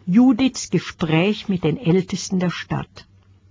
Judiths Gespräch mit den Ältesten der Stadt.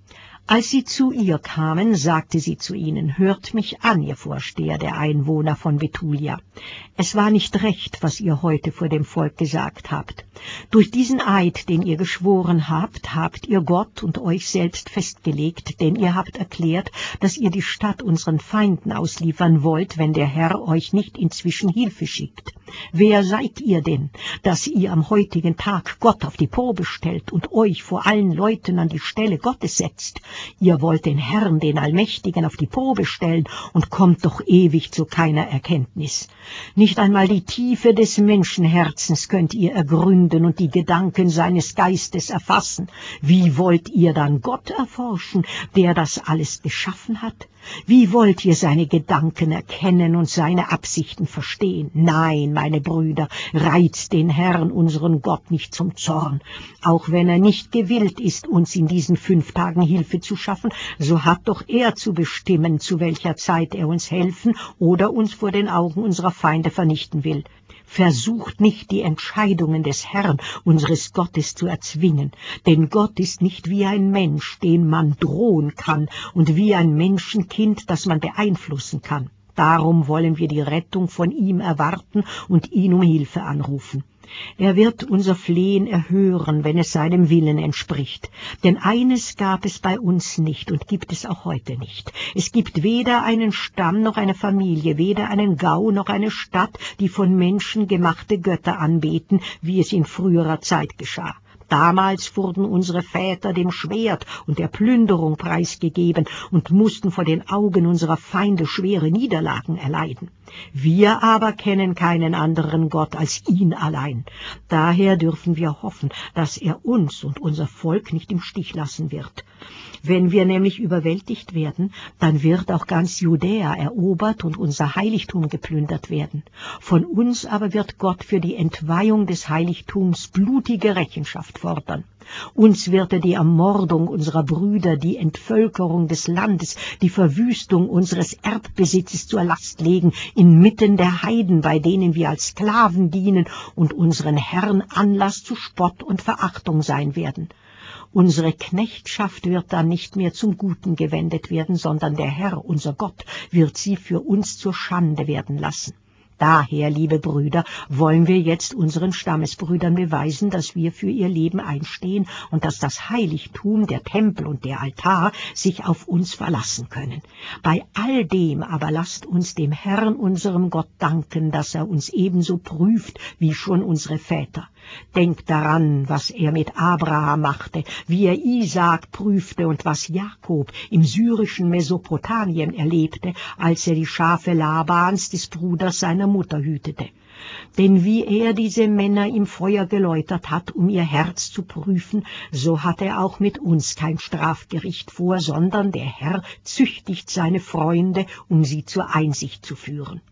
Als sie zu ihr kamen, sagte sie zu ihnen: Hört mich an, ihr Vorsteher der Einwohner von Betulia. Es war nicht recht, was ihr heute vor dem Volk gesagt habt. Durch diesen Eid, den ihr geschworen habt, habt ihr Gott und euch selbst festgelegt, denn ihr habt erklärt, dass ihr die Stadt unseren Feinden ausliefern wollt, wenn der Herr euch nicht inzwischen Hilfe schickt. Wer seid ihr denn, dass ihr am heutigen Tag Gott auf die Probe stellt und euch vor allen Leuten an die Stelle Gottes setzt? Ihr wollt den Herrn, den Allmächtigen, auf die Probe stellen und kommt doch ewig zu keiner Erkenntnis. Nicht einmal die Tiefe des Menschenherzens könnt ihr ergründen und die Gedanken seines Geistes erfassen. Wie wollt ihr dann Gott erforschen, der das alles geschaffen hat? Wie wollt ihr seine Gedanken erkennen und seine Absichten verstehen? Nein, meine Brüder, reizt den Herrn, unseren Gott, nicht zum Zorn. Auch wenn er nicht gewillt ist, uns in diesen 5 Tagen Hilfe zu schaffen, so hat doch er zu bestimmen, zu welcher Zeit er uns helfen oder uns vor den Augen unserer Feinde vernichten will. Versucht nicht, die Entscheidungen des Herrn, unseres Gottes, zu erzwingen, denn Gott ist nicht wie ein Mensch, den man drohen kann, und wie ein Menschenkind, das man beeinflussen kann. Darum wollen wir die Rettung von ihm erwarten und ihn um Hilfe anrufen. Er wird unser Flehen erhören, wenn es seinem Willen entspricht. Denn eines gab es bei uns nicht und gibt es auch heute nicht. Es gibt weder einen Stamm noch eine Familie, weder einen Gau noch eine Stadt, die von Menschen gemachte Götter anbeten, wie es in früherer Zeit geschah. Damals wurden unsere Väter dem Schwert und der Plünderung preisgegeben und mussten vor den Augen unserer Feinde schwere Niederlagen erleiden. Wir aber kennen keinen anderen Gott als ihn allein. Daher dürfen wir hoffen, dass er uns und unser Volk nicht im Stich lassen wird. Wenn wir nämlich überwältigt werden, dann wird auch ganz Judäa erobert und unser Heiligtum geplündert werden. Von uns aber wird Gott für die Entweihung des Heiligtums blutige Rechenschaft fordern. Uns wird er die Ermordung unserer Brüder, die Entvölkerung des Landes, die Verwüstung unseres Erbbesitzes zur Last legen, inmitten der Heiden, bei denen wir als Sklaven dienen und unseren Herrn Anlass zu Spott und Verachtung sein werden. Unsere Knechtschaft wird dann nicht mehr zum Guten gewendet werden, sondern der Herr, unser Gott, wird sie für uns zur Schande werden lassen. Daher, liebe Brüder, wollen wir jetzt unseren Stammesbrüdern beweisen, dass wir für ihr Leben einstehen und dass das Heiligtum, der Tempel und der Altar sich auf uns verlassen können. Bei all dem aber lasst uns dem Herrn, unserem Gott, danken, dass er uns ebenso prüft wie schon unsere Väter. Denkt daran, was er mit Abraham machte, wie er Isaak prüfte und was Jakob im syrischen Mesopotamien erlebte, als er die Schafe Labans, des Bruders seiner Mutter, hütete. Denn wie er diese Männer im Feuer geläutert hat, um ihr Herz zu prüfen, so hat er auch mit uns kein Strafgericht vor, sondern der Herr züchtigt seine Freunde, um sie zur Einsicht zu führen.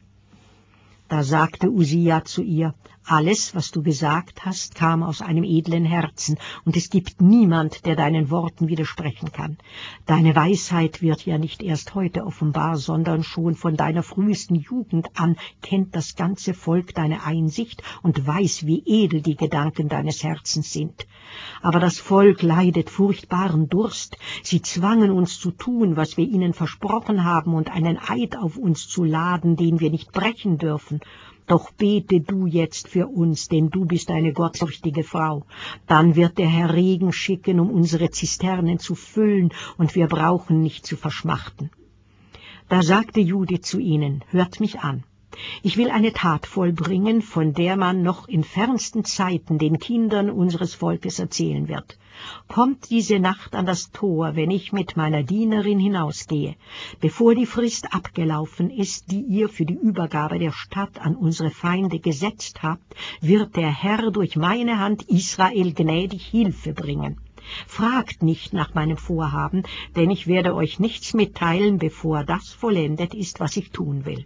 Da sagte Usia zu ihr: Alles, was du gesagt hast, kam aus einem edlen Herzen, und es gibt niemand, der deinen Worten widersprechen kann. Deine Weisheit wird ja nicht erst heute offenbar, sondern schon von deiner frühesten Jugend an kennt das ganze Volk deine Einsicht und weiß, wie edel die Gedanken deines Herzens sind. Aber das Volk leidet furchtbaren Durst. Sie zwangen uns zu tun, was wir ihnen versprochen haben, und einen Eid auf uns zu laden, den wir nicht brechen dürfen. Doch bete du jetzt für uns, denn du bist eine gottfürchtige Frau. Dann wird der Herr Regen schicken, um unsere Zisternen zu füllen, und wir brauchen nicht zu verschmachten. Da sagte Judith zu ihnen: Hört mich an. Ich will eine Tat vollbringen, von der man noch in fernsten Zeiten den Kindern unseres Volkes erzählen wird. Kommt diese Nacht an das Tor, wenn ich mit meiner Dienerin hinausgehe. Bevor die Frist abgelaufen ist, die ihr für die Übergabe der Stadt an unsere Feinde gesetzt habt, wird der Herr durch meine Hand Israel gnädig Hilfe bringen. Fragt nicht nach meinem Vorhaben, denn ich werde euch nichts mitteilen, bevor das vollendet ist, was ich tun will.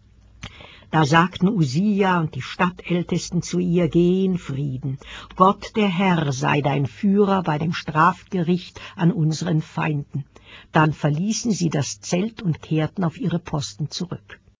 Da sagten Usia und die Stadtältesten zu ihr: Geh in Frieden. Gott der Herr sei dein Führer bei dem Strafgericht an unseren Feinden. Dann verließen sie das Zelt und kehrten auf ihre Posten zurück.